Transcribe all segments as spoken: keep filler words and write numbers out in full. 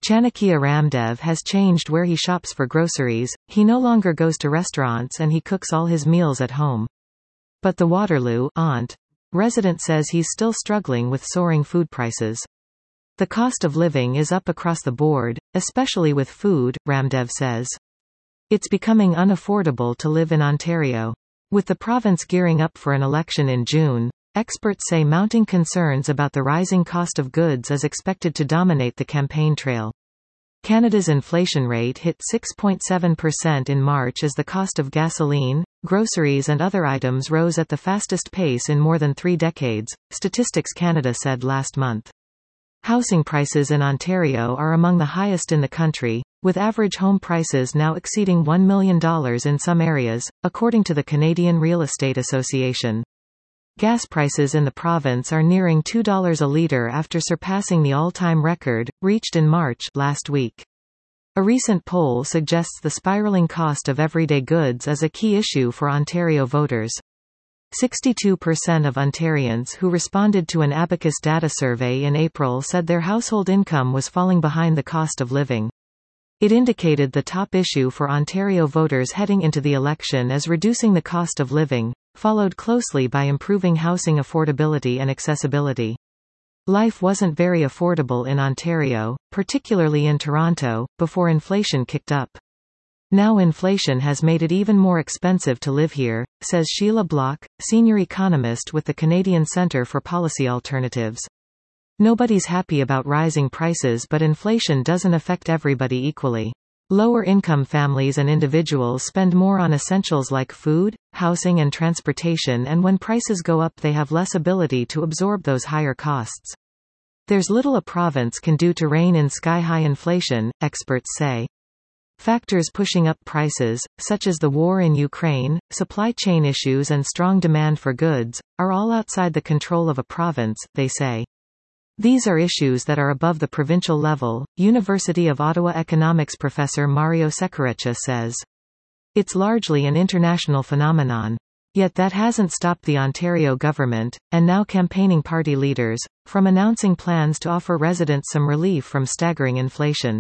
Chanakya Ramdev has changed where he shops for groceries. He no longer goes to restaurants and he cooks all his meals at home. But the Waterloo aunt resident says he's still struggling with soaring food prices. The cost of living is up across the board, especially with food, Ramdev says. It's becoming unaffordable to live in Ontario. With the province gearing up for an election in June, experts say mounting concerns about the rising cost of goods is expected to dominate the campaign trail. Canada's inflation rate hit six point seven percent in March as the cost of gasoline, groceries and other items rose at the fastest pace in more than three decades, Statistics Canada said last month. Housing prices in Ontario are among the highest in the country, with average home prices now exceeding one million dollars in some areas, according to the Canadian Real Estate Association. Gas prices in the province are nearing two dollars a litre after surpassing the all-time record, reached in March last week. A recent poll suggests the spiralling cost of everyday goods is a key issue for Ontario voters. sixty-two percent of Ontarians who responded to an Abacus data survey in April said their household income was falling behind the cost of living. It indicated the top issue for Ontario voters heading into the election is reducing the cost of living, followed closely by improving housing affordability and accessibility. Life wasn't very affordable in Ontario, particularly in Toronto, before inflation kicked up. Now inflation has made it even more expensive to live here, says Sheila Block, senior economist with the Canadian Centre for Policy Alternatives. Nobody's happy about rising prices, but inflation doesn't affect everybody equally. Lower-income families and individuals spend more on essentials like food, housing and transportation, and when prices go up they have less ability to absorb those higher costs. There's little a province can do to rein in sky-high inflation, experts say. Factors pushing up prices, such as the war in Ukraine, supply chain issues and strong demand for goods, are all outside the control of a province, they say. These are issues that are above the provincial level, University of Ottawa economics professor Mario Seccareccia says. It's largely an international phenomenon. Yet that hasn't stopped the Ontario government, and now campaigning party leaders, from announcing plans to offer residents some relief from staggering inflation.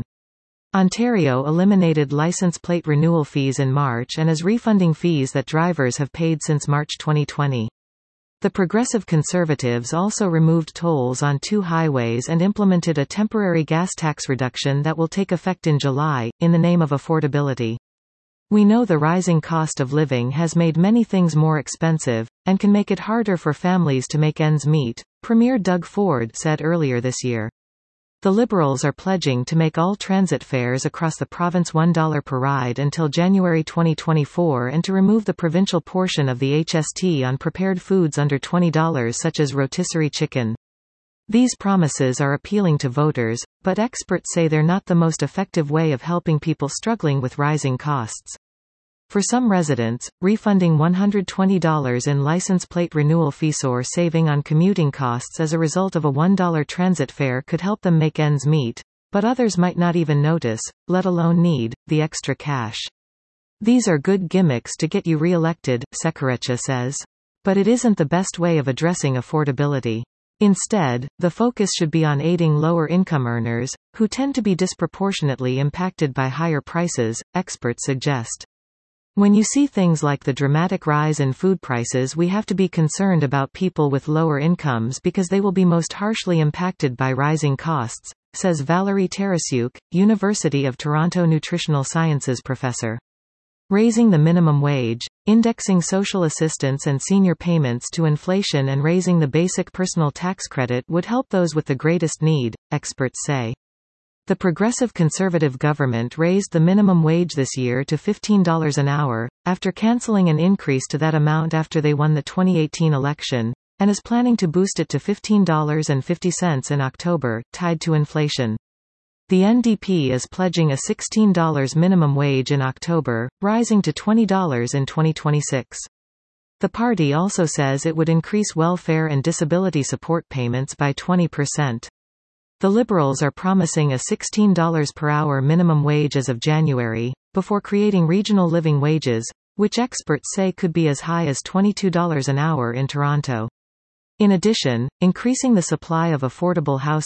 Ontario eliminated license plate renewal fees in March and is refunding fees that drivers have paid since March twenty twenty. The Progressive Conservatives also removed tolls on two highways and implemented a temporary gas tax reduction that will take effect in July, in the name of affordability. We know the rising cost of living has made many things more expensive, and can make it harder for families to make ends meet, Premier Doug Ford said earlier this year. The Liberals are pledging to make all transit fares across the province one dollar per ride until January twenty twenty-four and to remove the provincial portion of the H S T on prepared foods under twenty dollars such as rotisserie chicken. These promises are appealing to voters, but experts say they're not the most effective way of helping people struggling with rising costs. For some residents, refunding one hundred twenty dollars in license plate renewal fees or saving on commuting costs as a result of a one dollar transit fare could help them make ends meet, but others might not even notice, let alone need, the extra cash. These are good gimmicks to get you re-elected, Seccareccia says. But it isn't the best way of addressing affordability. Instead, the focus should be on aiding lower-income earners, who tend to be disproportionately impacted by higher prices, experts suggest. When you see things like the dramatic rise in food prices, we have to be concerned about people with lower incomes because they will be most harshly impacted by rising costs, says Valerie Tarasiuk, University of Toronto Nutritional Sciences professor. Raising the minimum wage, indexing social assistance and senior payments to inflation and raising the basic personal tax credit would help those with the greatest need, experts say. The Progressive Conservative government raised the minimum wage this year to fifteen dollars an hour, after cancelling an increase to that amount after they won the twenty eighteen election, and is planning to boost it to fifteen dollars and fifty cents in October, tied to inflation. The N D P is pledging a sixteen dollars minimum wage in October, rising to twenty dollars in twenty twenty-six. The party also says it would increase welfare and disability support payments by twenty percent. The Liberals are promising a sixteen dollars per hour minimum wage as of January, before creating regional living wages, which experts say could be as high as twenty-two dollars an hour in Toronto. In addition, increasing the supply of affordable housing,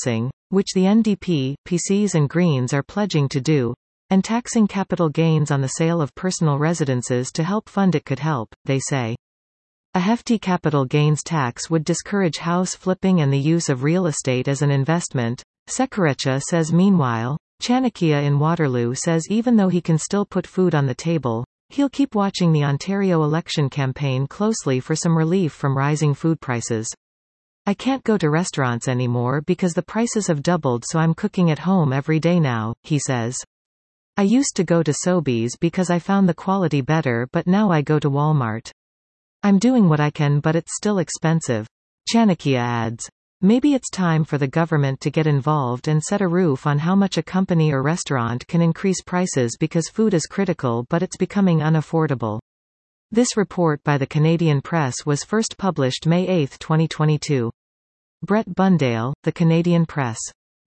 which the N D P, P Cs and Greens are pledging to do, and taxing capital gains on the sale of personal residences to help fund it could help, they say. A hefty capital gains tax would discourage house flipping and the use of real estate as an investment, Sekurecha says. Meanwhile, Chanakya in Waterloo says even though he can still put food on the table, he'll keep watching the Ontario election campaign closely for some relief from rising food prices. I can't go to restaurants anymore because the prices have doubled, so I'm cooking at home every day now, he says. I used to go to Sobeys because I found the quality better, but now I go to Walmart. I'm doing what I can, but it's still expensive. Chanakya adds. Maybe it's time for the government to get involved and set a roof on how much a company or restaurant can increase prices because food is critical but it's becoming unaffordable. This report by the Canadian Press was first published May eighth, twenty twenty-two. Brett Bundale, The Canadian Press.